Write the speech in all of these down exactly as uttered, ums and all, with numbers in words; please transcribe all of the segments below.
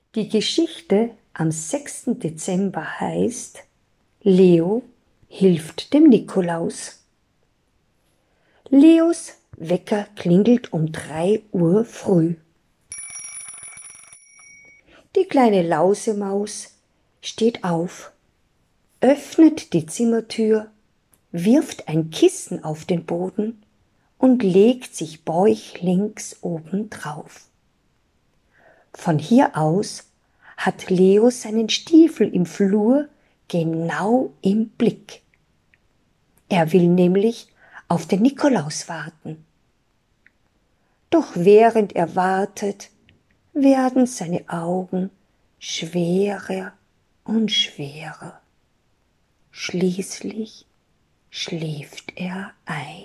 Die Geschichte am sechsten Dezember heißt: Leo hilft dem Nikolaus. Leos Wecker klingelt um drei Uhr früh. Die kleine Lausemaus steht auf, öffnet die Zimmertür, wirft ein Kissen auf den Boden und legt sich bäuchlings oben drauf. Von hier aus hat Leo seinen Stiefel im Flur genau im Blick. Er will nämlich auf den Nikolaus warten. Doch während er wartet, werden seine Augen schwerer und schwerer. Schließlich schläft er ein.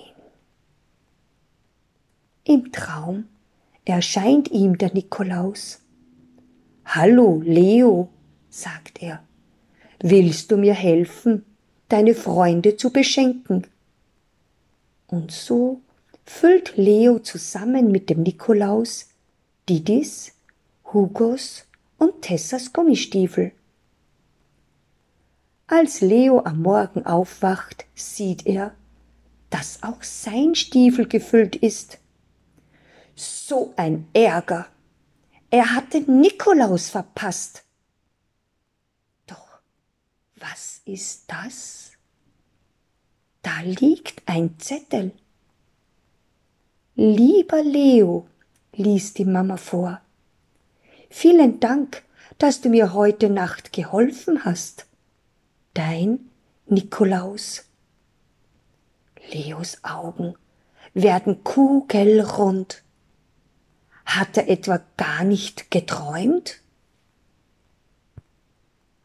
Im Traum erscheint ihm der Nikolaus. »Hallo, Leo«, sagt er, »willst du mir helfen, deine Freunde zu beschenken?« Und so füllt Leo zusammen mit dem Nikolaus Didis, Hugos und Tessas Gummistiefel. Als Leo am Morgen aufwacht, sieht er, dass auch sein Stiefel gefüllt ist. So ein Ärger! Er hat den Nikolaus verpasst. Doch was ist das? Da liegt ein Zettel. »Lieber Leo«, liest die Mama vor, »vielen Dank, dass du mir heute Nacht geholfen hast. Dein Nikolaus.« Leos Augen werden kugelrund. Hat er etwa gar nicht geträumt?